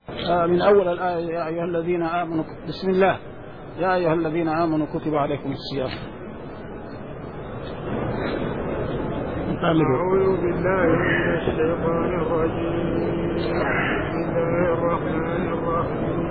من أول الآية: يا أيها الذين آمنوا، بسم الله، يا أيها الذين آمنوا كتب عليكم الصيام. أعوذ بالله من الشيطان الرجيم. بسم الله الرحمن الرحيم.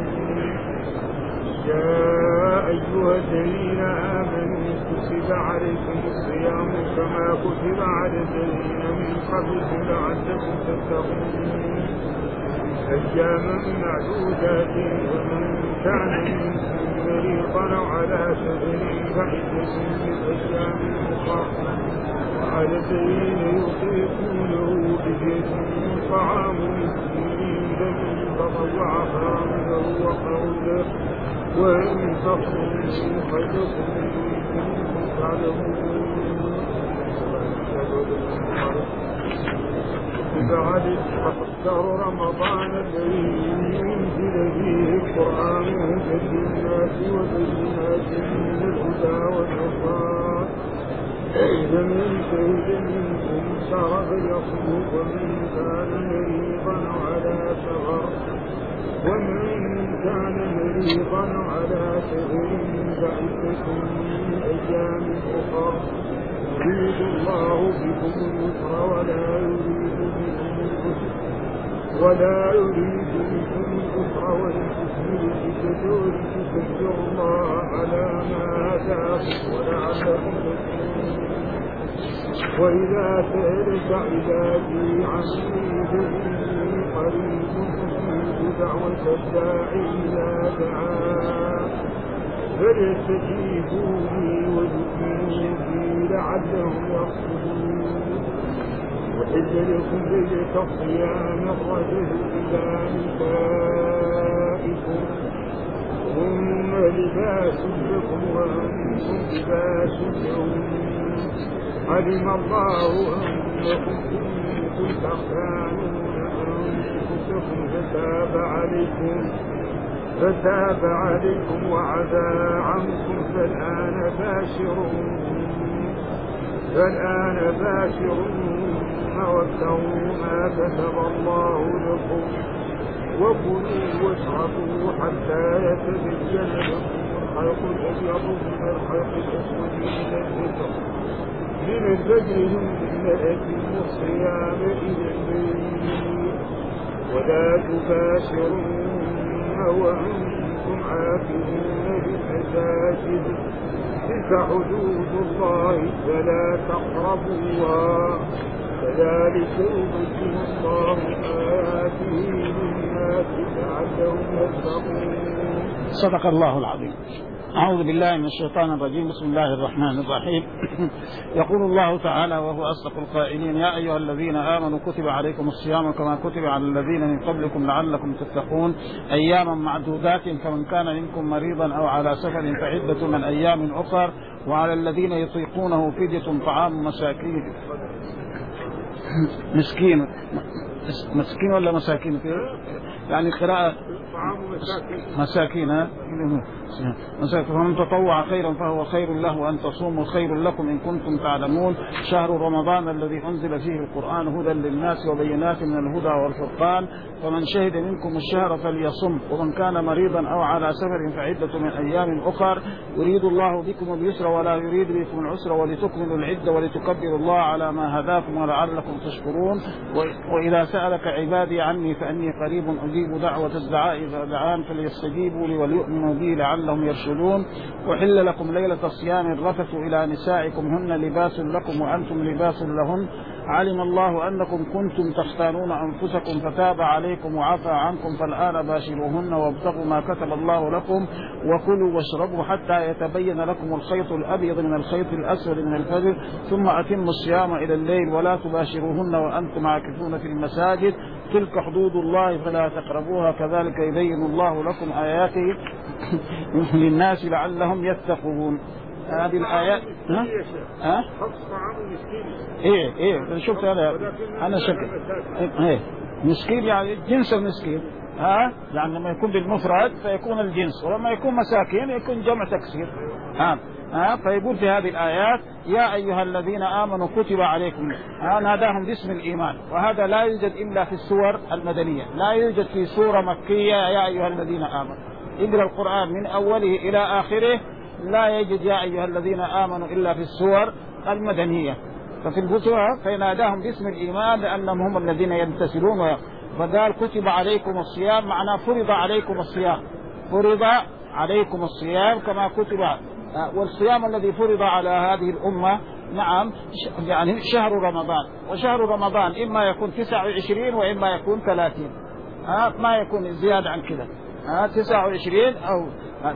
يا أيها الذين آمنوا كتب عليكم الصيام كما كتب على الذين من قبلكم لعلكم تتقون أياما معدودات ومن كان منكم مريضا أو على سفر فعدة من أيام أخرى وعلى الذين يطيقونه فدية طعام مسكين لمن تطوع خيرا له وخير له وإن تصوموا خير لكم إن كنتم تعلمون. شهر رمضان الذي أنزل فيه القرآن هدى للناس وبينات من الهدى والفرقان فمن شهد منكم الشهر فليصمه ومن كان مريضا على سفر فعدة من أيام أخر يريد الله بكم اليسر ولا يريد بكم الكفر والفسوق ولتكبروا الله على ما هداكم ولعلكم تشكرون. وإذا سألك عبادي عني فإني قريب أجيب دعوة الداعي إذا دعان فليستجيبوا لي ويؤمنوا بي لعلهم يرشدون. وحل لكم ليلة الصيام الرجل إلى نسائكم ثم لباس لكم وأنتم لباس لهم علم الله أنكم كنتم تختانون أنفسكم فتاب عليكم وعفى عنكم فالآن باشرون وابتغوا ما كتب الله لكم وكلوا واشربوا حتى يتبين لكم الخيط الأبيض من الخيط الأسود من الفجر ثم أتموا الصيام إلى الليل ولا تباشرون وأنتم عاكفون في المساجد تلك حدود الله فلا تقربوها كذلك يبين الله آياته للناس لعلهم يتقون. صدق الله العظيم. أعوذ بالله من الشيطان الرجيم. بسم الله الرحمن الرحيم. يقول الله تعالى وهو أصدق القائلين: يا أيها الذين آمنوا كتب عليكم الصيام كما كتب على الذين من قبلكم لعلكم تتقون أياما معدودات فمن كان منكم مريضا أو على سفر فعدة من أيام أخر وعلى الذين يطيقونه فدية طعام مسكين ولا مساكين يعني قراءة مساكين فمن تطوع خيرا فهو خير له وأن تصوموا خير لكم إن كنتم تعلمون. شهر رمضان الذي أنزل فيه القرآن هدى للناس وبينات من الهدى والفرقان فمن شهد منكم الشهر فليصم ومن كان مريضا أو على سفر فعدة من أيام أخر يريد الله بكم اليسر ولا يريد بكم العسر ولتكملوا العدة ولتكبروا الله على ما هداكم ولعلكم تشكرون. وإذا سألك عبادي عني فأني قريب أجيب دعوة الدعاء إذا دعان فليستجيبوا لي وليؤمنوا بي لعلهم يرشدون. وحل لكم ليلة الصيام الرفث إلى نسائكم هن لباس لكم وأنتم لباس لهن علم الله أنكم كنتم تختانون أنفسكم فتاب عليكم وعفى عنكم فالآن باشروهن وابتغوا ما كتب الله لكم وكلوا واشربوا حتى يتبين لكم الخيط الأبيض من الخيط الأسود من الفجر ثم أتموا الصيام إلى الليل ولا تباشروهن وأنتم عاكفون في المساجد تلك حدود الله فلا تقربوها كذلك يبين الله لكم آياته للناس لعلهم يتقون. هذه الآيات ايه شفت انا شكل مسكين يعني جنس المسكين يعني لما يكون بالمفرد فيكون الجنس ولما يكون مساكين يكون جمع تكسير فيقول في هذه الآيات يا أيها الذين آمنوا كتب عليكم، ناداهم باسم الإيمان، وهذا لا يوجد إلا في السور المدنية، لا يوجد في سورة مكية يا أيها الذين آمنوا. اقرأ القرآن من أوله إلى آخره لا يجد يا أيها الذين آمنوا إلا في السور المدنية. ففي البسوة فيناداهم باسم الإيمان لأنهم هم الذين يمتثلون. فقال كتب عليكم الصيام، معناه فرض عليكم الصيام، فرض عليكم الصيام كما كتب. والصيام الذي فرض على هذه الأمة نعم يعني شهر رمضان، وشهر رمضان إما يكون 29 وإما يكون 30، ما يكون زيادة عن كذا، 29 أو.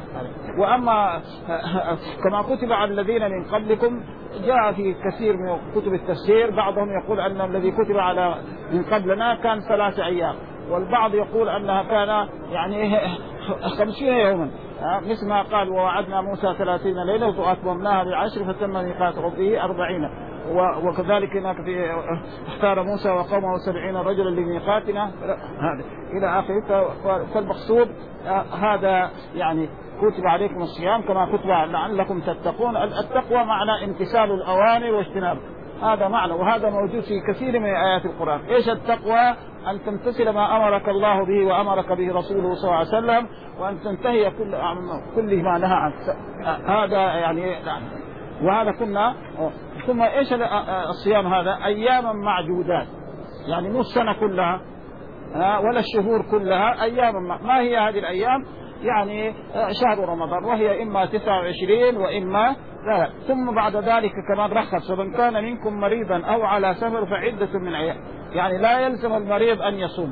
وأما كما كتب على الذين من قبلكم جاء في كثير من كتب التفسير، بعضهم يقول أن الذي كتب على من قبلنا كان 3 أيام، والبعض يقول أنها كان يعني 50 يوما، مثل ما قال ووعدنا موسى 30 ليلة وأتممناها ب10 فتم ميقات ربه 40. وكذلك هناك في اختار موسى وقومه 70 رجلا لميقاتنا هذا إلى آخره. فالمقصود هذا يعني كتب عليكم الصيام كما كتب لعلكم تتقون. التقوى معنى امتثال الأوامر واجتناب، هذا معنى، وهذا موجود في كثير من آيات القرآن. إيش التقوى؟ أن تمتثل ما أمرك الله به وأمرك به رسوله صلى الله عليه وسلم، وأن تنتهي كل ما نهى عنه. هذا يعني وهذا كنا. ثم إيش الصيام؟ هذا أياما معدودات، يعني مو السنة كلها ولا الشهور كلها، أياما. ما هي هذه الأيام؟ يعني شهر رمضان، وهي إما 29 وإما لا. ثم بعد ذلك كمان رخص فمن كان منكم مريضا أو على سفر فعدة من أيام، يعني لا يلزم المريض أن يصوم،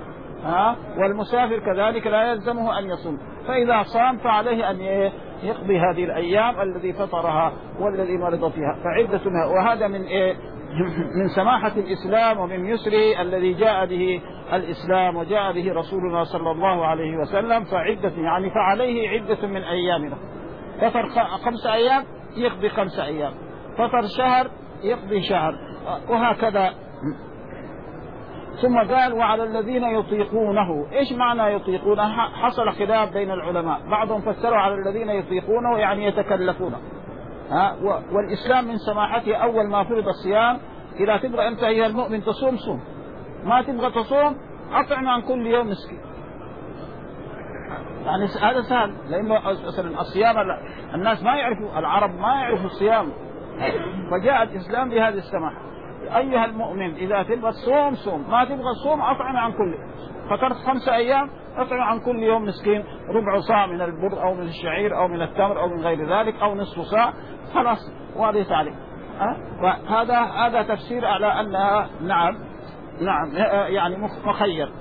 والمسافر كذلك لا يلزمه أن يصوم. فإذا صام فعليه أن يقضي هذه الأيام الذي فطرها والذي مرض فيها فعدة. وهذا من سماحة الإسلام ومن يسره الذي جاء به الإسلام وجاء به رسولنا صلى الله عليه وسلم. فعدة يعني فعليه عدة من أيامنا. فطر 5 أيام يقضي 5 أيام، فطر شهر يقضي شهر، وهكذا. ثم قال وعلى الذين يطيقونه. إيش معنى يطيقونه؟ حصل خلاف بين العلماء، بعضهم فسروا على الذين يطيقونه يعني يتكلفونه. والإسلام من سماحته أول ما فرض الصيام إذا تبغى أنت أيها المؤمن تصوم صوم، ما تبغى تصوم أطعم عن كل يوم مسكين. يعني هذا سهل، لأنه الصيام الناس ما يعرفوا، العرب ما يعرفوا الصيام، فجاء الإسلام بهذه السماحة. أيها المؤمن إذا تبغى تصوم صوم، ما تبغى تصوم أطعم عن كل. فطرت 5 أيام أطعم عن كل يوم مسكين ربع صاع من البر أو من الشعير أو من التمر أو من غير ذلك أو نصف صاع، خلاص واضح عليك. هذا تفسير على أنها نعم يعني مخير.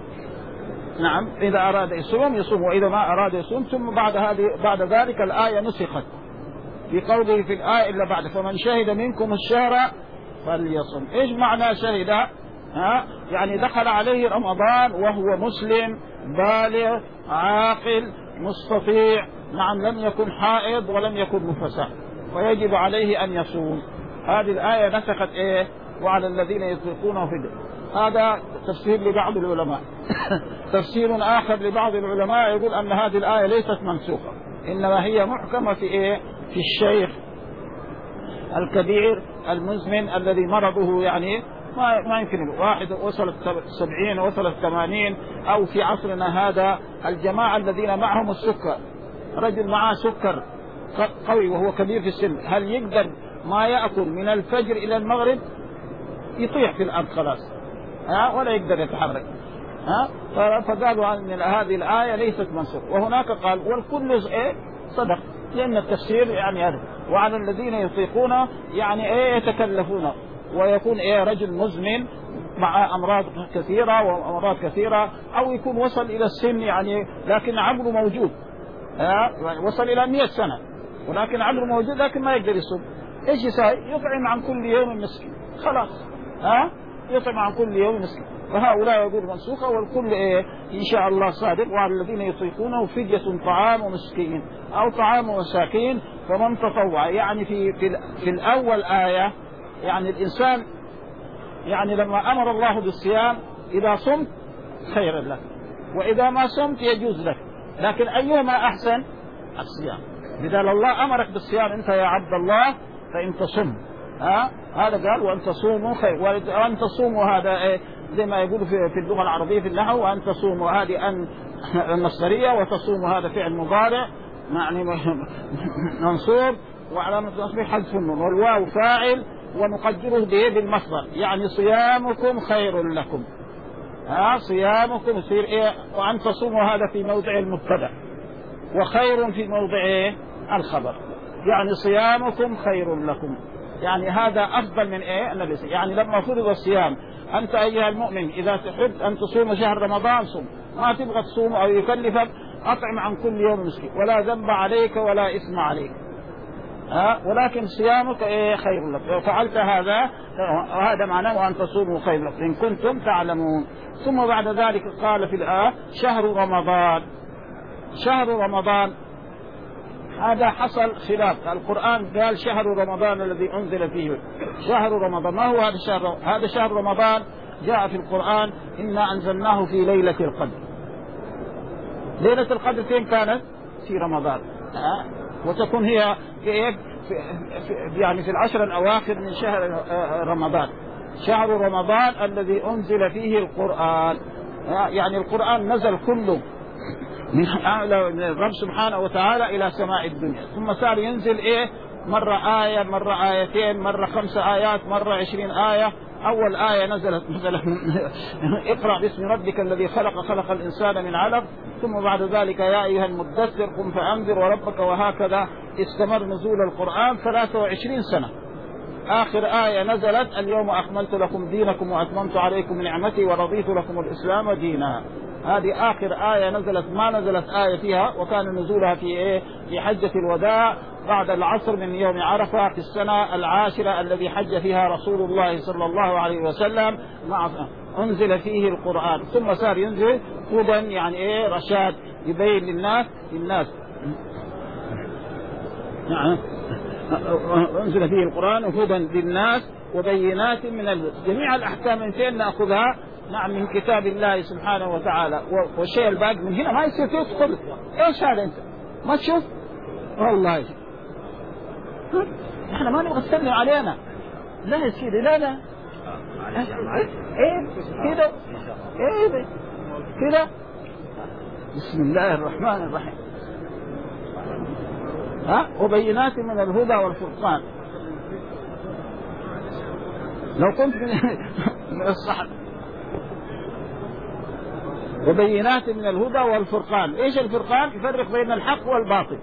نعم إذا أراد يصوم يصوم، وإذا ما أراد يصوم. ثم بعد ذلك الآية نسخت بقوله في الآية إلا بعد فمن شهد منكم الشهر فليصم. إيش معنى شهد؟ يعني دخل عليه رمضان وهو مسلم بالغ عاقل مستطيع، نعم لم يكن حائض ولم يكن نفساء، ويجب عليه أن يصوم. هذه الآية نسخت إيه؟ وعلى الذين يطيقونه فدية. هذا تفسير لبعض العلماء. تفسير آخر لبعض العلماء يقول أن هذه الآية ليست منسوخة، إنما هي محكمة في إيه؟ في الشيخ الكبير المزمن الذي مرضه يعني ما يمكن واحد وصلت 70 وصلت 80، أو في عصرنا هذا الجماعة الذين معهم السكر، رجل معه سكر قوي وهو كبير في السن، هل يقدر ما يأكل من الفجر إلى المغرب؟ يطيح في الأرض خلاص، ولا يقدر يتحرك. فقالوا أن هذه الآية ليست منسوخة. وهناك قال والكل صدق، لأن التفسير يعني هذا وعلى الذين يطيقون يعني يتكلفون، ويكون رجل مزمن مع أمراض كثيرة وأمراض كثيرة، أو يكون وصل إلى السن يعني لكن عمره موجود، وصل إلى 100 سنة ولكن عمره موجود لكن ما يقدر يصوم. إيش يسوي؟ يطعم عن كل يوم مسكين، خلاص يطعم عن كل يوم مسكين. فهؤلاء يقول منسوخة، والكل إن شاء الله صادق. وعلى الذين يطيقونه فدية طعام مسكين أو طعام مساكين فمن تطوع. يعني في الأول آية يعني الإنسان يعني لما أمر الله بالصيام إذا صمت خير لك، وإذا ما صمت يجوز لك، لكن أيهما أحسن؟ الصيام. بدل الله أمرك بالصيام أنت يا عبد الله فإن تصم، هذا قال وأن تصوموا خير، وأن تصوموا هذا إيه زي ما يقولوا في اللغة العربية في النحو، وأن تصوموا هذه أن المصدرية، وتصوموا هذا فعل مضارع يعني منصوب وعلامة نصبه حذف النون، والواو فاعل ونقدره به بالمصدر، يعني صيامكم خير لكم. صيامكم يصير إيه؟ وأن تصوموا هذا في موضع المبتدأ، وخير في موضع إيه؟ الخبر، يعني صيامكم خير لكم، يعني هذا أفضل من إيه؟ يعني لما فرض الصيام أنت أيها المؤمن إذا تحب أن تصوم شهر رمضان صوم، ما تبغى تصوم أو يكلفك أطعم عن كل يوم مسكين، ولا ذنب عليك ولا إثم عليك، ولكن صيامك إيه خير لك، لو فعلت هذا وهذا معناه وأن تصوموا خير لك إن كنتم تعلمون. ثم بعد ذلك قال في الآية شهر رمضان. شهر رمضان هذا حصل خلاف، القرآن قال شهر رمضان الذي أنزل فيه شهر رمضان. ما هو هذا الشهر؟ هذا شهر رمضان جاء في القرآن إنا أنزلناه في ليلة القدر. ليلة القدر فين كانت؟ في رمضان، وتكون هي يعني في العشر الأواخر من شهر رمضان. شهر رمضان الذي أنزل فيه القرآن، يعني القرآن نزل كله من الرب سبحانه وتعالى إلى سماء الدنيا، ثم صار ينزل إيه مرة آية، مرة آيتين، مرة 5 آيات، مرة 20 آية. أول آية نزلت مثلا اقرأ باسم ربك الذي خلق، خلق الإنسان من علق، ثم بعد ذلك يا أيها المدثر قم فأنذر وربك، وهكذا استمر نزول القرآن 23 سنة. آخر آية نزلت اليوم أكملت لكم دينكم وأتممت عليكم نعمتي ورضيت لكم الإسلام دينا. هذه آخر آية نزلت، ما نزلت آية فيها، وكان نزولها في إيه؟ في حجة الوداع بعد العصر من يوم عرفة في السنة 10 الذي حج فيها رسول الله صلى الله عليه وسلم، أنزل فيه القرآن، ثم صار ينزل هدى يعني إيه رشاد يبين للناس نعم أنزل فيه القرآن هدى للناس وبينات من جميع الأحكام من فين نأخذها؟ نعم من كتاب الله سبحانه وتعالى، والشيء الباقي من هنا ما يصير تدخل. ايش هذا انت ما تشوف؟ والله احنا ما نبغى تسلم علينا، لا يا سيدي لا ايه كده ايه كده. بسم الله الرحمن الرحيم. وبينات من الهدى والفرقان. لو كنت من الصحة وبينات من الهدى والفرقان. ايش الفرقان؟ يفرق بين الحق والباطل.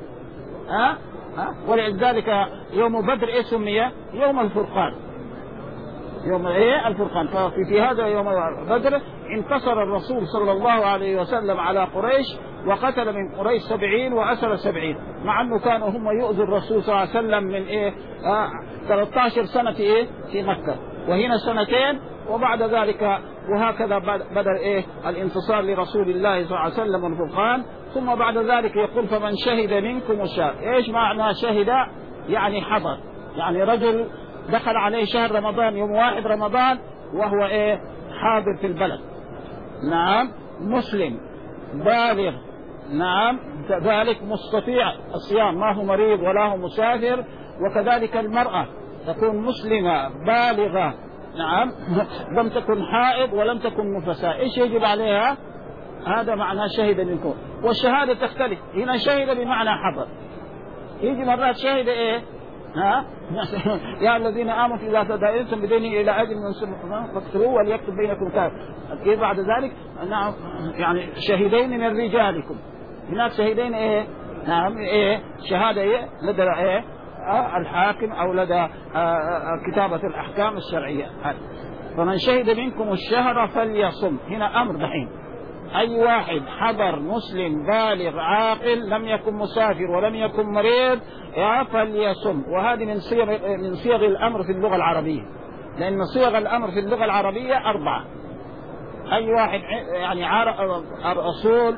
ولذلك يوم بدر ايه سمي؟ يوم الفرقان. يوم ايه الفرقان. ففي هذا يوم بدر انتصر الرسول صلى الله عليه وسلم على قريش، وقتل من قريش 70 وأسر 70، مع انه كانوا هم يؤذوا الرسول صلى الله عليه وسلم من ايه 13 سنة في ايه في مكة، وهنا 2 سنين، وبعد ذلك وهكذا بدأ ايه الانتصار لرسول الله صلى الله عليه وسلم والفرقان. ثم بعد ذلك يقول فمن شهد منكم الشهر. ايش معنى شهد؟ يعني حضر، يعني رجل دخل عليه شهر رمضان يوم 1 رمضان وهو ايه حاضر في البلد، نعم مسلم بالغ، نعم كذلك مستطيع الصيام، ما هو مريض ولا هو مسافر. وكذلك المرأة تكون مسلمة بالغة، نعم لم تكن حائض ولم تكن نفساء. ايش يجب عليها؟ هذا معنى شهد منكم. والشهادة تختلف، هنا شهد بمعنى حضر، يجي مرات شهد ايه يا الذين آمنوا إذا تداينتم بدين إلى أجل من فاكتبوه وليكتب بينكم كاتب. بعد ذلك نعم يعني شهدين من رجالكم. هناك شهدين ايه نعم ايه شهادة ايه لدى ايه الحاكم او لدى كتابة الأحكام الشرعية. فمن شهد منكم الشهر فليصم. هنا أمر دحين أي واحد حضر مسلم بالغ عاقل لم يكن مسافر ولم يكن مريض فليصم. وهذه من صيغ الأمر في اللغة العربية، لأن صيغ الأمر في اللغة العربية 4. أي واحد يعني الرسول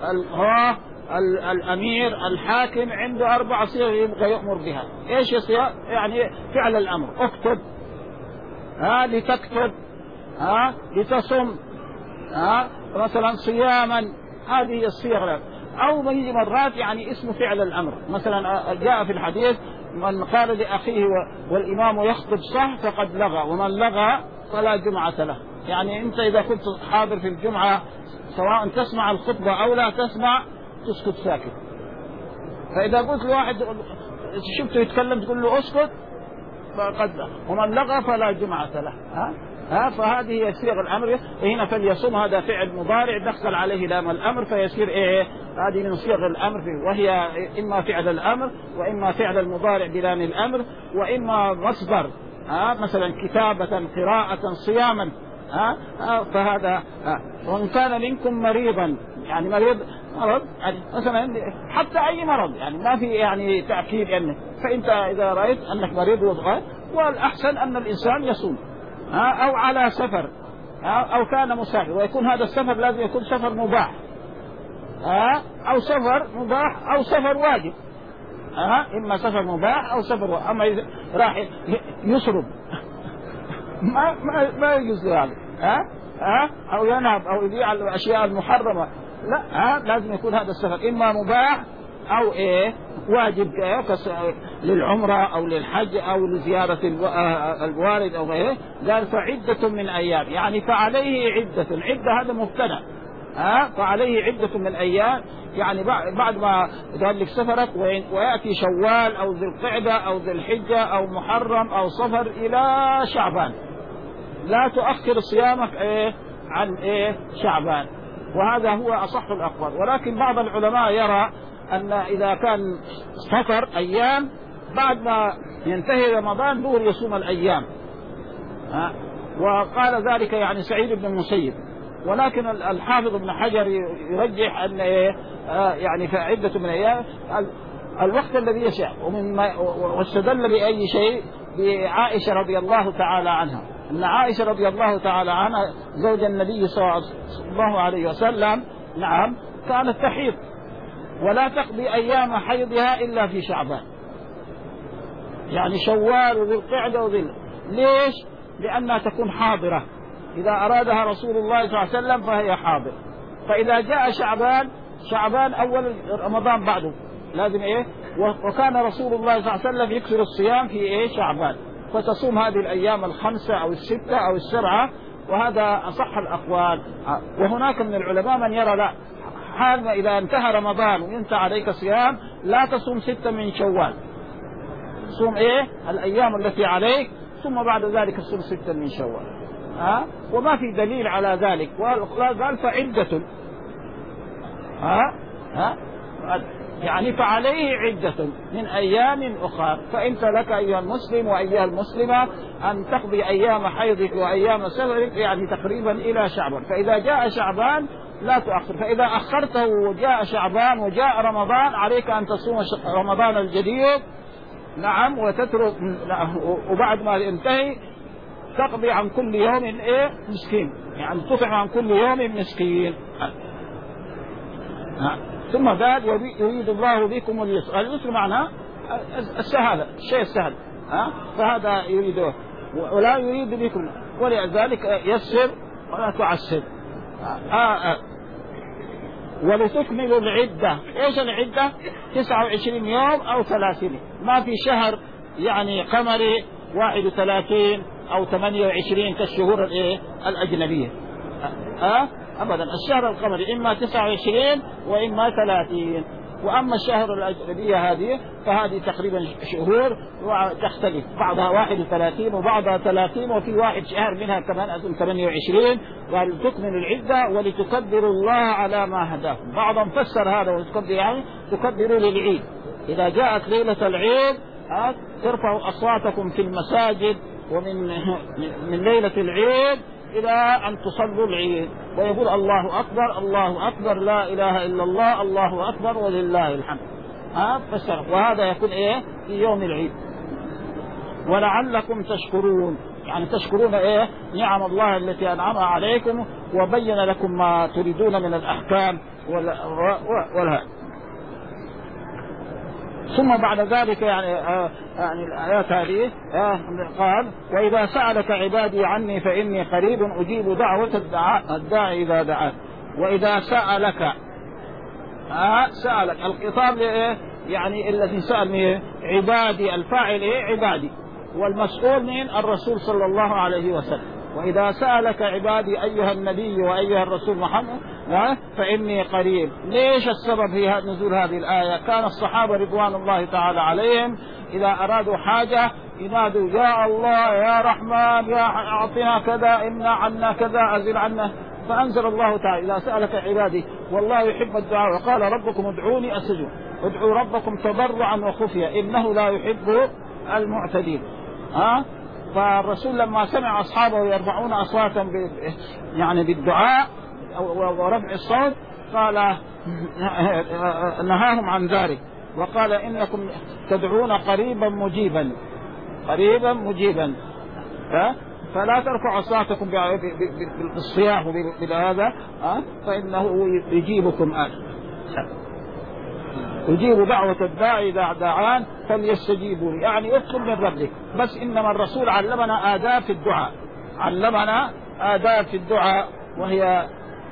الأمير الحاكم عنده 4 صيغ يبغى يأمر بها. إيش الصيغ؟ يعني فعل الأمر، اكتب لتكتب لتصم مثلا صياما. هذه الصيغ. أو يجي مرات يعني اسم فعل الأمر. مثلا جاء في الحديث من قال لأخيه والإمام يخطب صح فقد لغى، ومن لغى فلا جمعة له. يعني أنت إذا كنت حاضر في الجمعة سواء تسمع الخطبة أو لا تسمع تسكت ساكت. فإذا قلت لواحد شفته يتكلم تقول له اسكت فقد لغى، ومن لغى فلا جمعة له. فهذه هي صيغ الأمر. هنا فليصم هذا فعل مضارع دخل عليه لام الأمر فيصير هذه من صيغ الأمر، وهي إما فعل الأمر وإما فعل المضارع بلام الأمر وإما مصدر مثلا كتابة قراءة صياما. فهذا وإن كان منكم مريضا، يعني مرض يعني مثلا حتى أي مرض، يعني ما في يعني تأكيد يعني. فأنت إذا رأيت أنك مريض والأحسن أن الإنسان يصوم، أو على سفر أو كان مسافر، ويكون هذا السفر لازم يكون سفر مباح، أو سفر مباح أو سفر واجب. إما سفر مباح أو سفر واجب. أما إذا راح يسرب ما يجوز يعني أو ينهب أو يبيع الأشياء المحرمة، لا لازم يكون هذا السفر إما مباح أو واجب للعمرة أو للحج أو لزيارة الوالد أو غيره. قال فعدة من أيام، يعني فعليه عدة هذا مبتدأ. فعليه عدة من أيام، يعني بعد ما قال لك سفرك ويأتي شوال أو ذي القعدة أو ذي الحجة أو محرم أو صفر إلى شعبان، لا تؤخر صيامك عن شعبان. وهذا هو أصح الأقوال. ولكن بعض العلماء يرى أن إذا كان سفر أيام بعد ما ينتهي رمضان دور يصوم الأيام. وقال ذلك يعني سعيد بن المسيب. ولكن الحافظ ابن حجر يرجح أن يعني فعدة من أيام الوقت الذي يشاء. واستدل بأي شيء بعائشة رضي الله تعالى عنها، أن عائشة رضي الله تعالى عنها زوج النبي صلى الله عليه وسلم نعم كانت تحيض ولا تقضي أيام حيضها إلا في شعبان، يعني شوال وذي القعدة ليش؟ لأنها تكون حاضرة، إذا أرادها رسول الله صلى الله عليه وسلم فهي حاضر. فإذا جاء شعبان أول رمضان بعده لازم وكان رسول الله صلى الله عليه وسلم يكثر الصيام في شعبان، فتصوم هذه الأيام الخمسة أو الستة أو السبعة، وهذا أصح الأقوال. وهناك من العلماء من يرى لا، حال إذا انتهى رمضان وينتهى عليك صيام لا تصوم 6 من شوال، صوم الأيام التي عليك، ثم بعد ذلك صوم 6 من شوال. وما في دليل على ذلك. قال فعدة يعني فعليه عدة من أيام أخرى. فأنت لك أيها المسلم وأيها المسلمة أن تقضي أيام حيضك وأيام سفرك يعني تقريبا إلى شعبان. فإذا جاء شعبان لا تؤخر، فإذا أخرته وجاء شعبان وجاء رمضان عليك أن تصوم رمضان الجديد نعم، وتترك وبعد ما ينتهي تقضي عن كل يوم مسكين، يعني تطعم عن كل يوم مسكين. ثم قال يريد الله بكم اليسر. اليسر معناه السهل، الشيء السهل، فهذا يريده ولا يريد بكم، ولذلك يسر ولا تعسر. ولتكملوا العدة. ايش العدة؟ 29 يوم او 30. ما في شهر يعني قمري 31 او 28 كالشهور الاجنبية. ابدا الشهر القمري اما 29 واما 30. واما الشهر الاجنبية هذه فهذه تقريبا شهور تختلف، بعضها 31 وبعضها 30 وفي واحد شهر منها كمان اظن 28. ولتكملوا العدة ولتكبروا الله على ما هداكم. بعضهم فسر هذا ولتكبروا يعني تكبروا للعيد، اذا جاءت ليلة العيد ترفعوا اصواتكم في المساجد من ليلة العيد إلى أن تصلوا العيد، ويقول الله أكبر الله أكبر لا إله إلا الله الله أكبر ولله الحمد. وهذا يكون في يوم العيد. ولعلكم تشكرون، يعني تشكرون نعم الله التي أنعمها عليكم وبين لكم ما تريدون من الأحكام والهدي. ثم بعد ذلك يعني الآيات هذه قال وإذا سألك عبادي عني فإني قريب أجيب دعوة الداعي إذا دعان. وإذا سألك سألك الخطاب لإيه؟ يعني الذي سأل عبادي، الفاعل إيه؟ عبادي، والمسؤول من الرسول صلى الله عليه وسلم. وإذا سألك عبادي أيها النبي وأيها الرسول محمد فإني قريب. ليش السبب في نزول هذه الآية؟ كان الصحابة رضوان الله تعالى عليهم إذا أرادوا حاجة ينادوا يا الله يا رحمن يا أعطنا كذا، إمنع عنا كذا، أزل عنا. فأنزل الله تعالى إذا سألك عبادي والله يحب الدعاء، وقال ربكم ادعوني أستجب. ادعوا ربكم تضرعا وخفيا إنه لا يحب المعتدين. فالرسول لما سمع أصحابه يرفعون أصواتهم يعني بالدعاء ورفع الصوت قال نهاهم عن ذلك، وقال إنكم تدعون قريبا مجيبا، قريبا مجيبا، فلا ترفعوا أصواتكم بالصياح وبهذا فإنه يجيبكم يجيب دعوة الداعي إذا دعان فليستجيبوا لي، يعني اطلب من ربك. بس إنما الرسول علمنا آداب في الدعاء، علمنا آداب في الدعاء، وهي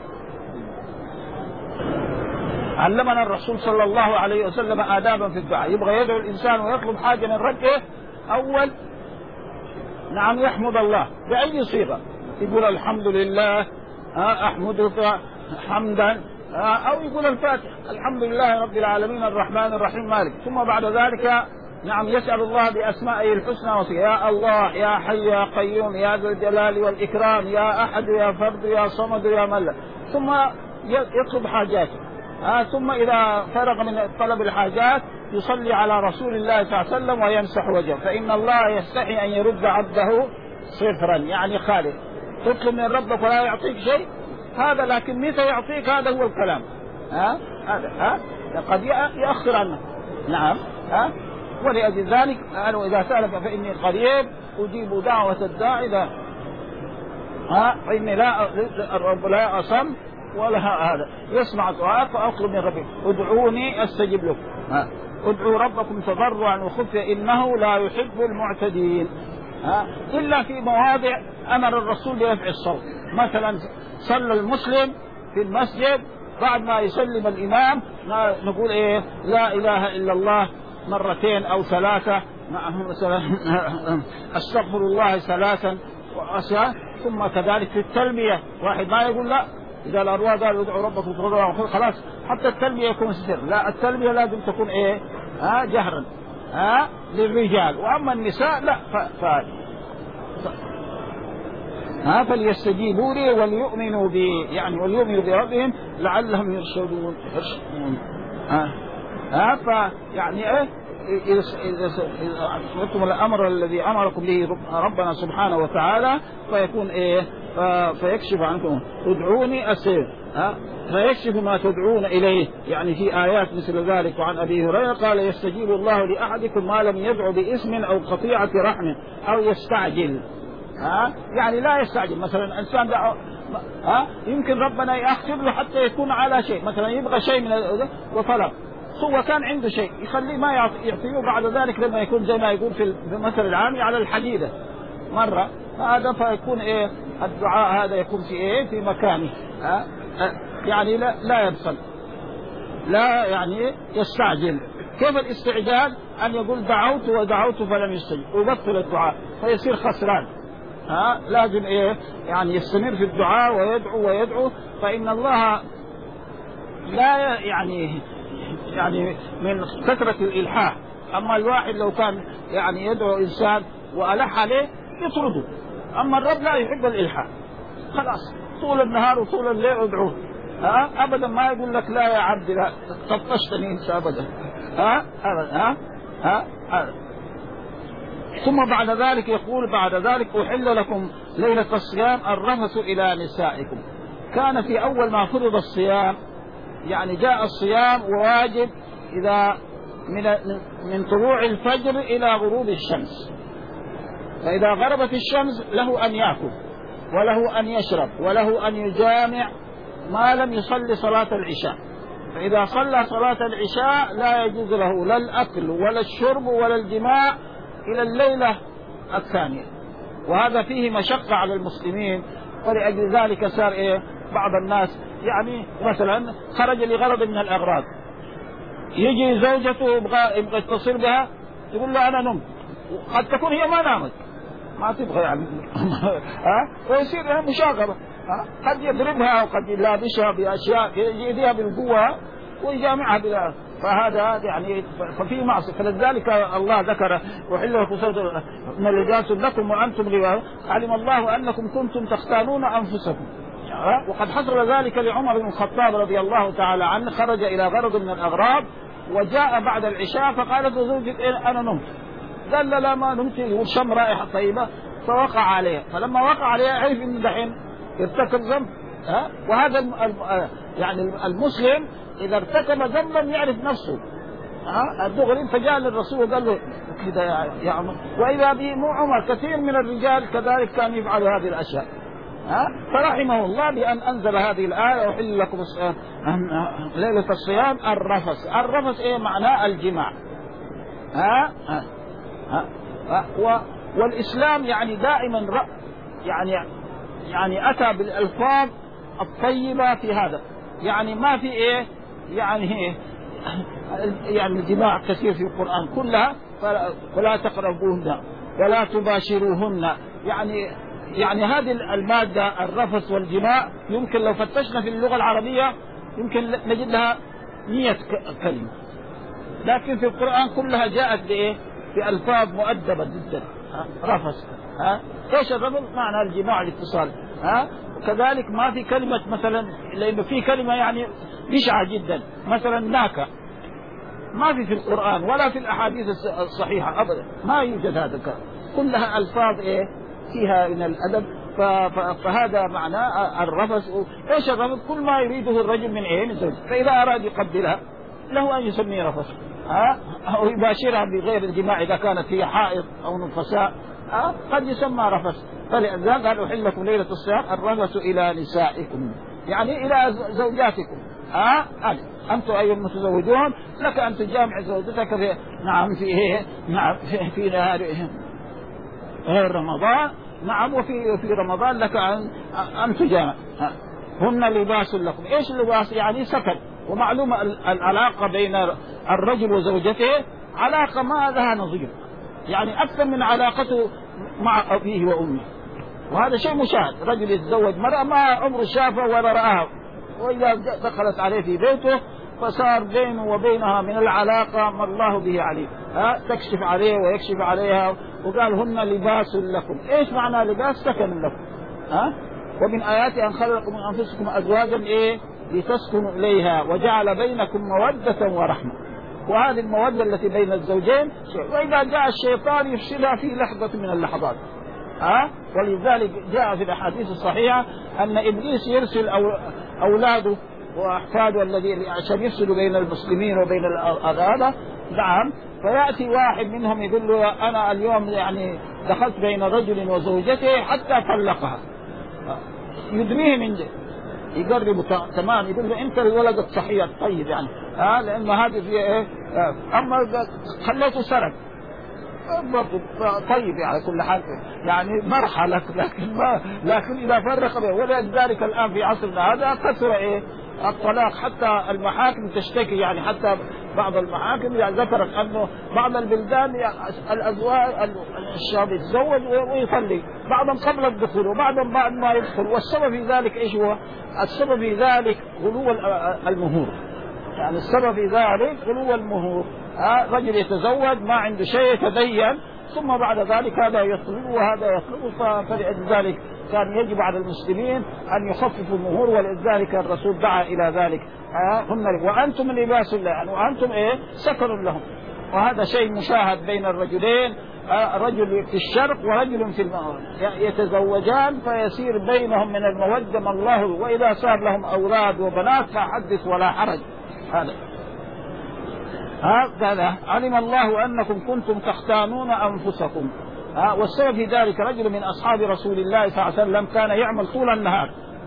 علمنا الرسول صلى الله عليه وسلم آدابا في الدعاء. يبغى يدعو الإنسان ويطلب حاجة من ربه أول نعم يحمد الله بأي صيغة، يقول الحمد لله أحمدك حمدا، أو يقول الفاتحة الحمد لله رب العالمين الرحمن الرحيم مالك. ثم بعد ذلك نعم يسأل الله بأسمائه الحسنى يا الله يا حي يا قيوم يا ذا الجلال والإكرام يا أحد يا فرد يا صمد يا ملك. ثم يطلب حاجاته. ثم إذا فرغ من طلب الحاجات يصلي على رسول الله صلى الله عليه وسلم ويمسح وجهه، فإن الله يستحي أن يرد عبده صفرا، يعني خالد. تطلب من ربك ولا يعطيك شيء هذا، لكن متى يعطيك هذا هو الكلام. هذا قد يأخر عنه. نعم ولأجل ذلك قالوا إذا سألك فإني قريب أجيب دعوة الداعي فإني الرب لا أصم ولا هذا يسمع دعاءك فأطلب من ربك ادعوني أستجب لكم. ادعوا ربكم تضرعا وخفيا إنه لا يحب المعتدين. إلا في مواضع أمر الرسول برفع الصوت، مثلا صلى المسلم في المسجد بعد ما يسلم الإمام نقول إيه لا إله إلا الله مرتين أو ثلاثة، أستغفر الله ثلاثا وأسا. ثم كذلك في التلبية واحد ما يقول لا إذا الأرواح قالوا ادعوا ربكم تضرعا خلاص حتى التلبية يكون سر، لا التلبية لازم تكون إيه جهرا للرجال، وأما النساء لا فليستجيبوا لي وليؤمنوا بي، يعني وليؤمنوا بربهم لعلهم يرشدون. فيعني ايه إذا أخذتم الأمر الذي أمركم به ربنا سبحانه وتعالى فيكون إيه فيكشف عنكم ادعوني أستجب، فيكشف ما تدعون إليه. يعني في آيات مثل ذلك. وعن أبي هريرة قال يستجيب الله لأحدكم ما لم يدعو باسم أو قطيعة رحم أو يستعجل. يعني لا يستعجل، مثلا إنسان يمكن ربنا يأخر له حتى يكون على شيء، مثلا يبغى شيء من وطلب، هو كان عنده شيء يخليه ما يعطيه، بعد ذلك لما يكون زي ما يقول في المثل العامي على الحديدة مرة هذا، فيكون إيه الدعاء هذا يكون في إيه في مكانه. يعني لا يبخل، لا يعني يستعجل. كيف الاستعجال؟ أن يقول دعوت ودعوت فلم يستجب ويبطل الدعاء فيصير خسران. لازم إيه يعني يستمر في الدعاء ويدعو ويدعو، فإن الله لا يعني من كثرة الإلحاح. أما الواحد لو كان يعني يدعو إنسان وألح عليه يطرده، أما الرب لا يحب الإلحاح، خلاص طول النهار وطول الليل ادعوه. أبدا ما يقول لك لا يا عبد لا طفشتني انت أبدا. ثم بعد ذلك يقول بعد ذلك أحل لكم ليلة الصيام الرفث إلى نسائكم. كان في أول ما فرض الصيام يعني جاء الصيام وواجب إذا من طلوع الفجر إلى غروب الشمس، فإذا غربت الشمس له أن يأكل وله أن يشرب وله أن يجامع ما لم يصلي صلاة العشاء. فإذا صلى صلاة العشاء لا يجوز له لا الأكل ولا الشرب ولا الجماع إلى الليلة الثانية، وهذا فيه مشقة على المسلمين. ولأجل ذلك صار بعض الناس يعني مثلا خرج لغرض من الأغراض، يجي زوجته يبغى يتصل بها يقول له أنا نمت، قد تكون هي ما نامت ما تبغى يعني ويصير يعني مشاغبة، قد يضربها أو قد يلابسها بأشياء يأذيها بالقوة ويجامعها بها، فهذا يعني ففي معصية. فلذلك الله ذكر وحل لكم من اللباس لكم وأنتم لباس، علم الله أنكم كنتم تختانون أنفسكم. وقد حصل ذلك لعمر بن الخطاب رضي الله تعالى عنه، خرج إلى غرض من الأغراض وجاء بعد العشاء فقالت لزوجته أنا نمت، قال لا ما نمت، والشم رائحة طيبة، فوقع عليها. فلما وقع عليها عرف إن دحين ارتكب ذنب. وهذا يعني المسلم إذا ارتكب ذنبا يعرف نفسه الدغري، فجاء للرسول وقال له كذا يا عمر. وإذا به مو عمر، كثير من الرجال كذلك كانوا يفعلوا هذه الأشياء. فرحمه الله بأن أنزل هذه الآية وحل لكم ليلة الصيام الرفث. الرفث إيه معناه؟ الجماع. والإسلام يعني دائما يعني أتى بالألفاظ الطيبة في هذا، يعني ما في إيه يعني الجماع كثير في القرآن كلها، فلا تقربوهن ولا تباشروهن. يعني هذه المادة الرفث والجماع يمكن لو فتشنا في اللغة العربية يمكن نجد لها 100 كلمة، لكن في القرآن كلها جاءت بإيه؟ بألفاظ مؤدبة جدا. رفث ايش الرفث؟ معنى الجماع الاتصال. وكذلك ما في كلمة مثلا، لأنه في كلمة يعني بشعة جدا، مثلا ناكة، ما في القرآن ولا في الأحاديث الصحيحة أبدا، ما يوجد هذا كلها ألفاظ إيه فيها من الأدب. فهذا معناه الرفث. ايش الرفث؟ كل ما يريده الرجل من ايه؟ من زوجته، فإذا أراد يقبلها له أن يسميه رفث، أو يباشرها بغير الجماع إذا كانت هي حائض أو نفساء قد يسمى رفث. فلذلك قال أحل لكم ليلة الصيام الرفث إلى نسائكم، يعني إلى زوجاتكم. أنتم أيها المتزوجون لك أن تجامع زوجتك في في نهار غير رمضان، وفي رمضان لك أن تجامع. هن لباس لكم. إيش اللباس؟ يعني سكن. ومعلومة العلاقة بين الرجل وزوجته علاقة ما لها نظير، يعني أكثر من علاقته مع أبيه وأمه، وهذا شيء مشاهد. رجل يتزوج مرأة ما عمره شافه ولا رآها، وإذا دخلت عليه في بيته فصار بينه وبينها من العلاقة ما الله به عليه. تكشف عليه ويكشف عليها، وقال هن لباس لكم. إيش معنى لباس؟ سكن لكم. ومن آيات أن خلق من أنفسكم أزواجا لتسكنوا إليها وجعل بينكم مودة ورحمة. وهذه المودة التي بين الزوجين، وإذا جاء الشيطان يفسدها في لحظة من اللحظات. ولذلك جاء في الأحاديث الصحيحة أن إبليس يرسل أولاده وأحفاده الذي عشان يفسدوا بين المسلمين وبين الأغابة. فيأتي واحد منهم يقول له أنا اليوم يعني دخلت بين رجل وزوجته حتى طلقها، يدنيه من يقرب تمام، يقول له أنت الولد الصحيح الطيب يعني لأن هذه فيها إيه. أما خليته سرق برضو طيب يعني كل حال يعني مرحلة، لكن إذا فرق. ولذلك الآن في عصرنا هذا كثر إيه الطلاق، حتى المحاكم تشتكي، يعني حتى بعض المحاكم ذكرت أنه بعض البلدان الأزواج الشاب يتزوج ويطلق، بعضهم قبل الدخول وبعضهم بعد ما يدخل. والسبب في ذلك إيش هو؟ السبب في ذلك غلو المهور، يعني السبب في ذلك غلو المهور. رجل يتزوج ما عنده شيء يتدين، ثم بعد ذلك هذا يطلب وهذا يطلب. فلذلك كان يجب على المسلمين أن يخففوا المهور، ولذلك الرسول دعا إلى ذلك. وأنتم لباس الله، يعني وأنتم إيه سكن لهم. وهذا شيء مشاهد بين الرجلين، رجل في الشرق ورجل في المغرب يتزوجان فيسير بينهم من المودة ما الله. وإذا صار لهم أولاد وبنات فحدث ولا حرج. هذا علم الله أنكم كنتم تختانون أنفسكم. والسبب في ذلك رجل من أصحاب رسول الله صلى الله عليه وسلم كان يعمل طول النهار.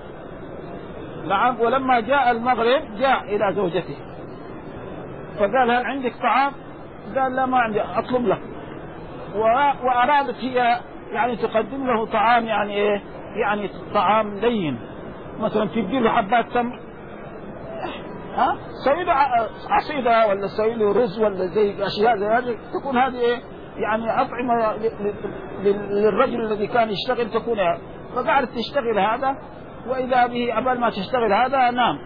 ولما جاء المغرب جاء إلى زوجته فقال هل عندك طعام؟ قال لا ما عندي، أطلب لك. وأرادت هي يعني تقدم له طعام، يعني إيه؟ يعني طعام لين، مثلا تدي له حبات تمر سوي له عصيدة ولا سوي له رز ولا زي أشياء زي هذه، تكون هذه إيه يعني أطعمة للرجل الذي كان يشتغل، تكون فقعدت تشتغل هذا، وإذا به قبل ما تشتغل هذا نام،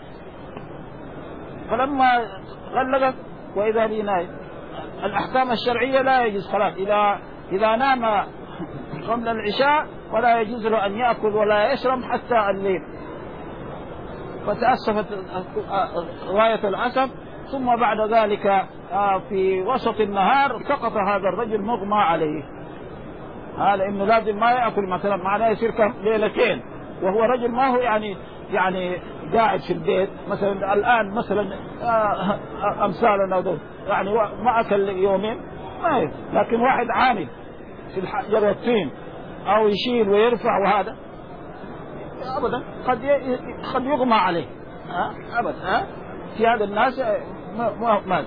فلما غلقت وإذا به نايم. الأحكام الشرعية لا يجوز خلاص إذا نام قبل العشاء ولا يجوز له أن يأكل ولا يشرب حتى الليل. فتأسفت غاية الأسف. ثم بعد ذلك في وسط النهار سقط هذا الرجل مغمى عليه، هذا إنه لازم ما يأكل مثلا، معناه يصير ليلتين وهو رجل ما هو يعني قاعد في البيت مثلا الآن مثلا أمثالنا دول يعني ما أكل يومين ما، لكن واحد عامل في الحجر والطين أو يشيل ويرفع وهذا أبدا قد يغمى عليه أبدا. في هذا الناس ما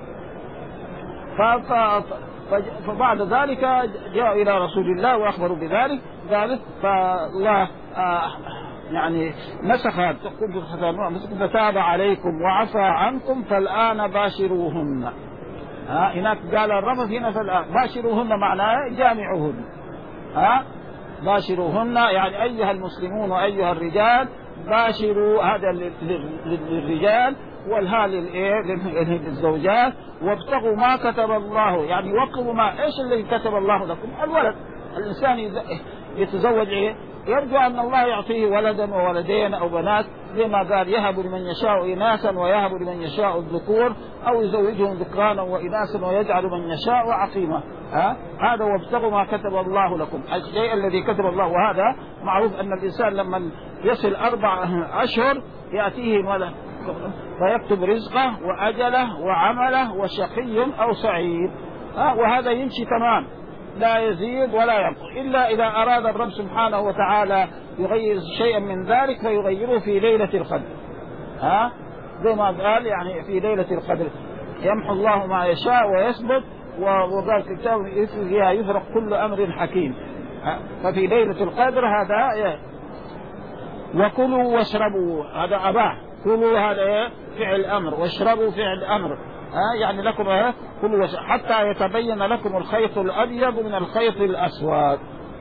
فبعد ذلك جاء إلى رسول الله وأخبروا بذلك فالله يعني نسخ فتاب عليكم وعفى عنكم فالآن باشروهن. هناك قال الرفث، هنا فالآن باشروهن معناه جامعوهن. باشروهن يعني أيها المسلمون وأيها الرجال باشروا، هذا للرجال والها للزوجات، وابتغوا ما كتب الله، يعني وقفوا ما ايش الذي كتب الله لكم. الولد الإنسان يتزوج يرجو أن الله يعطيه ولدا وولدين أو بنات، زي ما قال يهب لمن يشاء إناثا ويهب لمن يشاء الذكور أو يزوجهم ذكرانا وإناثا ويجعل من يشاء عقيما. هذا وابتغوا ما كتب الله لكم، الشيء الذي كتب الله. وهذا معروف أن الإنسان لما يصل 4 أشهر يأتيه ماذا فيكتب رزقه وأجله وعمله وشقي أو سعيد. وهذا يمشي تمام لا يزيد ولا ينقص، إلا إذا أراد الرب سبحانه وتعالى يغير شيئا من ذلك فيغيره في ليلة القدر. زي ما قال يعني في ليلة القدر يمحو الله ما يشاء ويثبت، وقال كتاب فيها يفرق كل أمر حكيم. ففي ليلة القدر هذا وكلوا واشربوا، هذا أباح، كلوا هذا فعل أمر، واشربوا فعل أمر. يعني لكم كلوا حتى يتبين لكم الخيط الأبيض من الخيط الأسود.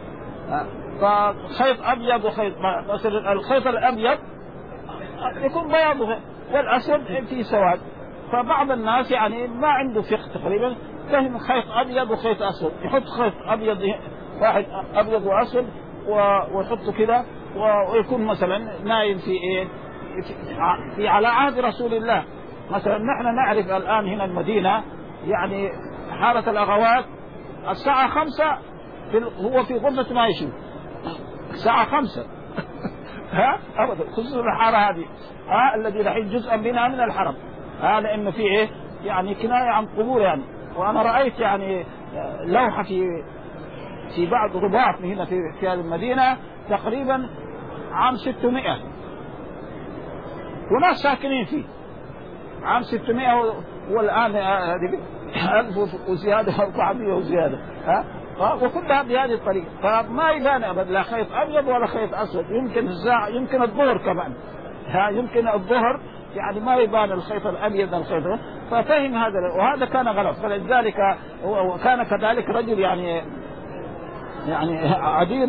فخيط أبيض وخيط مثلا الخيط الأبيض يكون بياض والأسود فيه سواد. فبعض الناس يعني ما عنده فقه تقريبا فهم خيط أبيض وخيط أسود، يحط خيط أبيض واحد أبيض وأسود ويحطه كده، ويكون مثلا نايم في على عهد رسول الله. مثلا نحن نعرف الآن هنا المدينة يعني حارة الأغوات الساعة 5 هو في غرفة ما يشوف الساعة 5 أبدا، خصوصا الحارة هذه الذي الحين جزءا منها من الحرم، لأنه في يعني كناية عن قبور يعني. وأنا رأيت يعني لوحة في بعض رباط هنا في هذه المدينة تقريبا عام 600 وناس ساكنين فيه عام 600 والآن هذه 1000 وزيادة 400 وزيادة. وكلها بهذه الطريقة، فما يبان أبدا لا خيط أبيض ولا خيط أسود. يمكن الساعة يمكن الظهر كمان يمكن الظهر يعني ما يبان الخيط الأبيض الخيط. ففهم هذا، وهذا كان غلط. فلذلك وكان كذلك رجل يعني عدي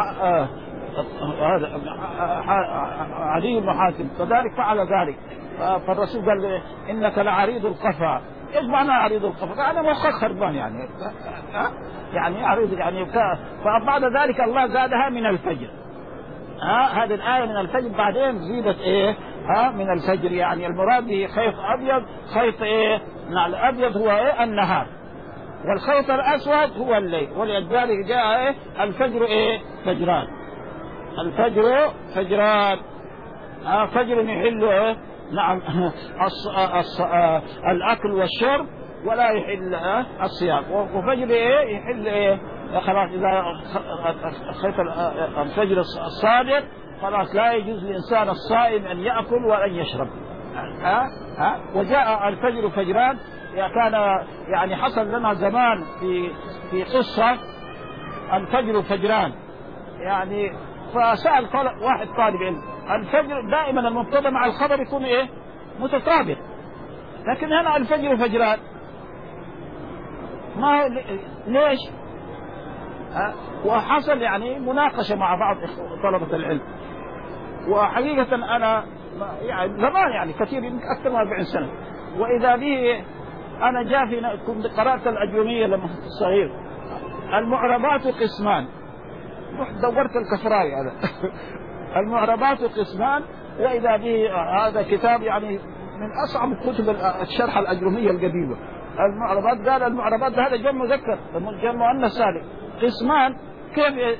بن حاتم كذلك فعل ذلك. فالرسول قال إنك لعريض القفا. ايش معنى عريض القفا؟ يعني مخك خربان يعني عريض يعني. فبعد ذلك الله زادها من الفجر. هذه الآية من الفجر بعدين زيدت من الفجر، يعني المراد به خيط أبيض. خيط الأبيض هو النهار، والخيط الأسود هو الليل. ولذلك جاء الفجر فجران. الفجر فجران، فجر يحل نعم الأكل والشرب ولا يحل الصيام، وفجر يحل خلاص إذا خيط الفجر الصادق خلاص لا يجوز للإنسان الصائم أن يأكل وأن يشرب. وجاء الفجر فجران. كان يعني حصل لنا زمان في قصة الفجر فجران يعني. فسأل واحد طالب علم الفجر دائما المبتدأ مع الخبر يكون متطابق. لكن هنا الفجر فجران، ما ليش؟ وحصل يعني مناقشة مع بعض طلبة العلم، وحقيقة أنا يعني زمان يعني كثير أكثر من 40 سنة، وإذا به أنا كنت قرأت الأجرومية لما صغير، المعربات قسمان، رحت دورت الكفراوي هذا المعربات قسمان، وإذا به هذا كتاب يعني من أصعب كتب الشرح الأجرومية القديمة. المعربات، قال المعربات هذا جمع مذكر، جمع مؤنث سالم، قسمان، كيف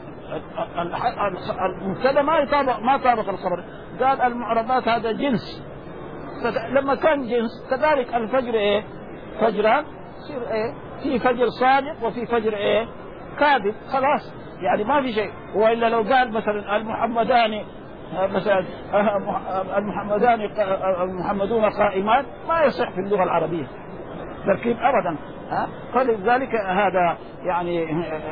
المبتدا ما طابق الخبر؟ قال المعربات هذا جنس، لما كان جنس كذلك الفجر ايه؟ فجران، يصير ايه؟ في فجر صادق وفي فجر ايه؟ كاذب، خلاص يعني ما في شيء. والا لو قال مثلا المحمدان مثلا المحمدون قائمان، ما يصح في اللغة العربية تركيب ابدا. فلذلك هذا يعني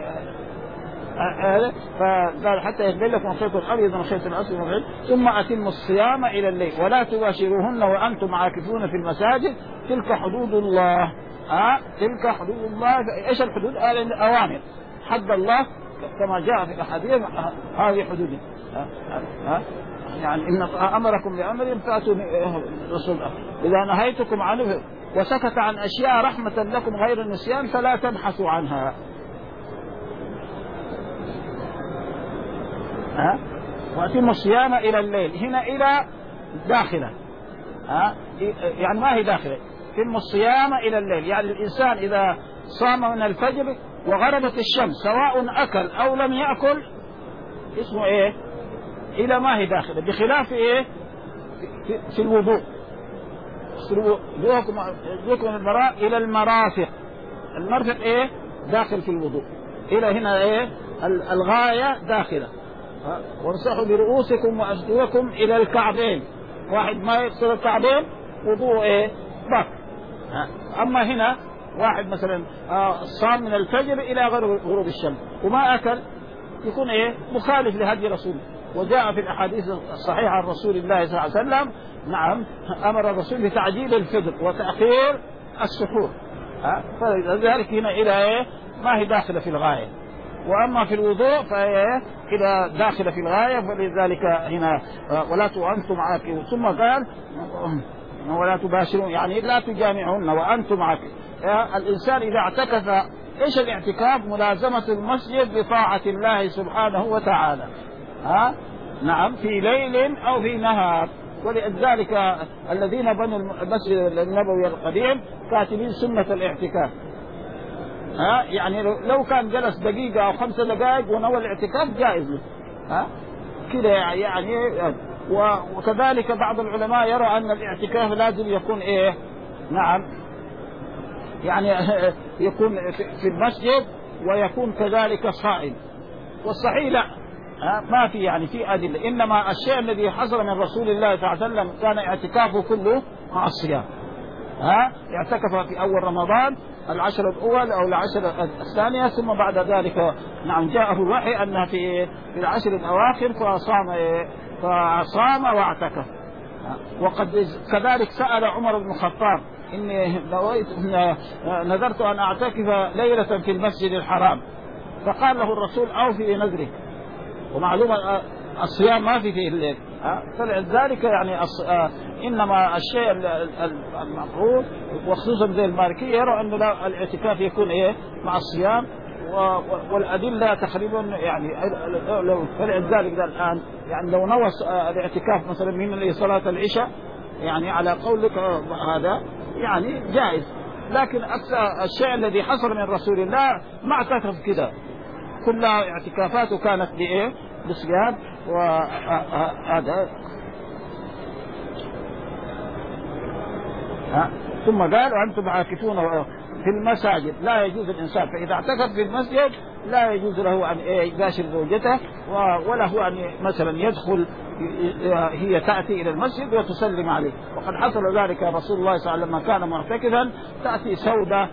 فقال حتى يبين لكم الخيط الابيض من الخيط الاسود من الغيب، ثم اتموا الصيام الى الليل ولا تباشروهن وانتم عاكفون في المساجد، تلك حدود الله. تلك حدود الله. ايش الحدود؟ الاوامر، حد الله كما جاء في الاحاديث، هذه حدود. يعني ان امركم بامر فاتوا رسول الله، اذا نهيتكم عنه وسكت عن اشياء رحمه لكم غير النسيان فلا تبحثوا عنها. وأتم الصيام إلى الليل، هنا إلى داخلة، يعني ما هي داخلة. أتم الصيام إلى الليل يعني الإنسان إذا صام من الفجر وغربت الشمس سواء أكل أو لم يأكل اسمه إيه؟ إلى ما هي داخلة، بخلاف إيه؟ في الوضوء. وضوءكم المراء إلى المرافق، المرفق إيه؟ داخل في الوضوء. إلى هنا إيه؟ الغاية داخلة. وامسحوا برؤوسكم وأرجلكم إلى الكعبين، واحد ما يغسل الكعبين وضوء إيه؟ باق. أما هنا واحد مثلا صام من الفجر إلى غروب الشمس وما أكل، يكون إيه؟ مخالف لهدي رسوله. وجاء في الأحاديث الصحيحة عن رسول الله صلى الله عليه وسلم، نعم، أمر الرسول بتعجيل الفجر وتأخير السحور. فلذلك هنا إلى إيه؟ ما هي داخلة في الغاية. وأما في الوضوء فهي إذا داخل في الغاية، فلذلك هنا ولا وأنتم عاكفون. ثم قال ولا تباشرون يعني لا تجامعون وأنتم عاكفون. الإنسان إذا اعتكف، إيش الاعتكاف؟ ملازمة المسجد بطاعة الله سبحانه وتعالى، نعم، في ليل أو في نهار. ولذلك الذين بنوا المسجد النبوي القديم كاتبين سنة الاعتكاف. يعني لو كان جلس دقيقة أو 5 دقائق ونوى الاعتكاف جائز له، كده يعني. وكذلك بعض العلماء يرى أن الاعتكاف لازم يكون إيه؟ نعم، يعني يكون في المسجد ويكون كذلك صائم. والصحيح لا، ما في يعني في أدلة، إنما الشيء الذي حصل من رسول الله صلى الله عليه وسلم كان اعتكافه كله مع الصيام. اعتكف في أول رمضان 10 الأول أو 10 الثانية، ثم بعد ذلك نعم جاءه الوحي أنها في 10 الأواخر فصام واعتكف. وقد كذلك سأل عمر بن الخطاب إني نذرت أن أعتكف ليلة في المسجد الحرام، فقال له الرسول أوفي نذرك. ومعلومة الصيام ما فيه الليل، فلذلك يعني إنما الشيء المفروض وخصوصا زي المالكية يرى أن الاعتكاف يكون إيه؟ مع الصيام. والأدلة تقريبا يعني فلذلك الآن يعني لو نوى الاعتكاف مثلا من صلاة العشاء يعني على قولك هذا يعني جائز. لكن أكثر الشيء الذي حصل من رسول الله ما اعتكف كده، كلها اعتكافاته كانت بإيه؟ بصيام. وهذا ثم قال وأنتم عاكفون في المساجد، لا يجوز الإنسان فإذا اعتكف في المسجد لا يجوز له أن يباشر زوجته، وله أن مثلا يدخل هي تأتي إلى المسجد وتسلم عليه. وقد حصل ذلك رسول الله صلى الله عليه وسلم لما كان معتكفا، تأتي سودة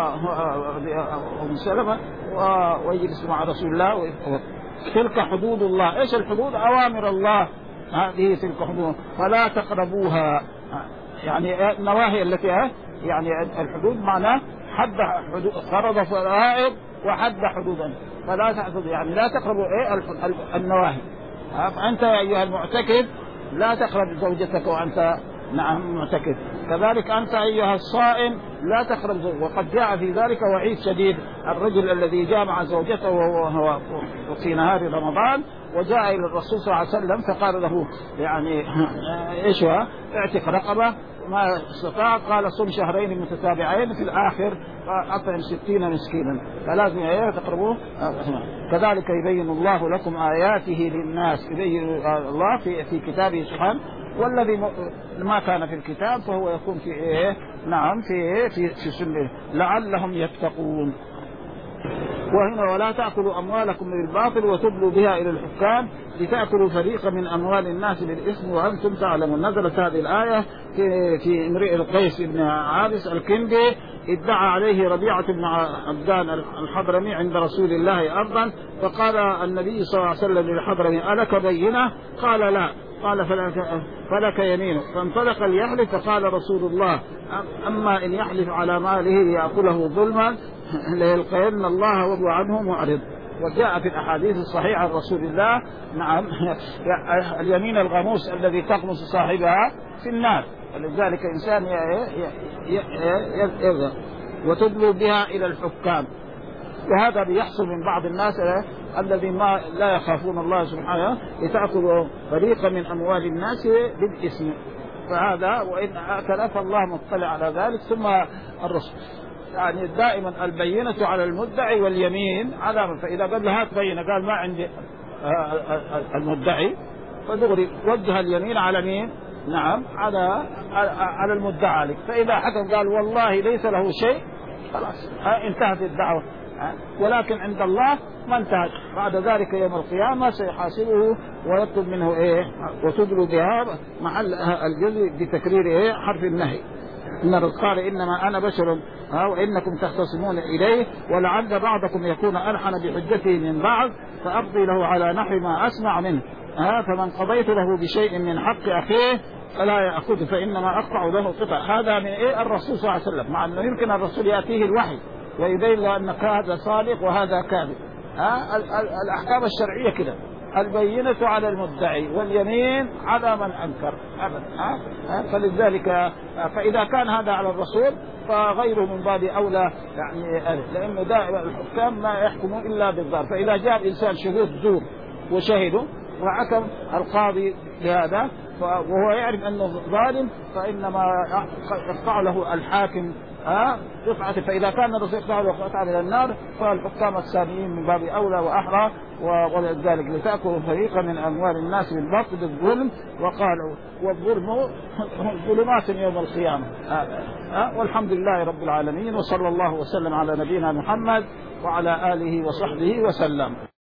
ومسلمة ويجلس مع رسول الله. تلك حدود الله. إيش الحدود؟ أوامر الله، هذه تلك حدود فلا تقربوها. يعني النواهي التي يعني الحدود معناه حد حدود، فرض فرائض وحد حدودا، فلا تحدد يعني لا تقربوا النواهي. فأنت يا أيها المعتكف لا تقرب زوجتك وأنت معتكف، كذلك أنت أيها الصائم لا تقرب زوجتك. وقد جاء في ذلك وعيد شديد، الرجل الذي جامع زوجته وهو في نهار رمضان وجاء إلى الرسول صلى الله عليه وسلم فقال له يعني إيش هو اعتق رقبة ما استطاع، قال صم شهرين متتابعين، في الآخر أطعم 60 مسكينا، فلازم تقربوه. كذلك يبين الله لكم آياته للناس، يبين الله في كتابه سبحانه، والذي ما كان في الكتاب فهو يكون في نعم في سنة لعلهم يتقون. وهنا ولا تأكلوا أموالكم بالباطل وتدلوا بها إلى الحكام لتأكلوا فريقا من أموال الناس بالإثم وأنتم تعلمون. نزلت هذه الآية في امرئ القيس بن عابس الكندي، ادعى عليه ربيعة بن عبدان الحضرمي عند رسول الله أرضا، فقال النبي صلى الله عليه وسلم للحضرمي ألك بينة؟ قال لا، قال فلك يمينه، فانطلق ليحلف، فقال رسول الله أما إن يحلف على ماله يأكله ظلما ليلقين الله وهو عنه معرض. وجاء في الأحاديث الصحيحة عن رسول الله نعم اليمين الغموس الذي تغمس صاحبها في النار، ولذلك إنسان وتدلو بها إلى الحكام. وهذا بيحصل من بعض الناس الذين ما لا يخافون الله سبحانه، لتأكلوا فريقا من أموال الناس بالإثم، فهذا وإن أكل فالله مطلع على ذلك. ثم الرسول يعني دائما البينة على المدعي واليمين على، فإذا قال له هات بينة قال ما عندي المدعي، فدغري وجه اليمين على مين؟ نعم على المدعى عليك. فإذا حكم قال والله ليس له شيء خلاص انتهت الدعوة. ولكن عند الله ما انتهت، بعد ذلك يوم القيامة سيحاسبه ويطلب منه وتدلوا بها محل الجزء بتكرير حرف النهي. إن قال إنما أنا بشر وإنكم تختصمون إليه ولعل بعضكم يكون ألحن بحجته من بعض فأقضي له على نحو ما أسمع منه فمن قضيت له بشيء من حق أخيه فلا يأخذ فإنما أقطع له قطع. هذا من الرسول صلى الله عليه وسلم، مع أنه يمكن الرسول يأتيه الوحي ويبين له أنك هذا صادق وهذا كاذب. الأحكام الشرعية كده، البينة على المدعي واليمين على من أنكر أبدا. فلذلك فإذا كان هذا على الرسول فغيره من باب أولى، يعني لأنه دائما الحكام ما يحكمون إلا بالظاهر. فإذا جاء إنسان شهود زور وشهدوا وحكم القاضي بهذا وهو يعرف أنه ظالم فإنما يقطع له الحاكم قطعة. فإذا كان الرسول يقطع له قطعة من النار فالحكام الثانيين من باب أولى وأحرى. ولذلك لتأكلوا فريقا من أموال الناس بالباطل بالظلم وقالوا والظلم ظلمات يوم القيامة. والحمد لله رب العالمين، وصلى الله وسلم على نبينا محمد وعلى آله وصحبه وسلم.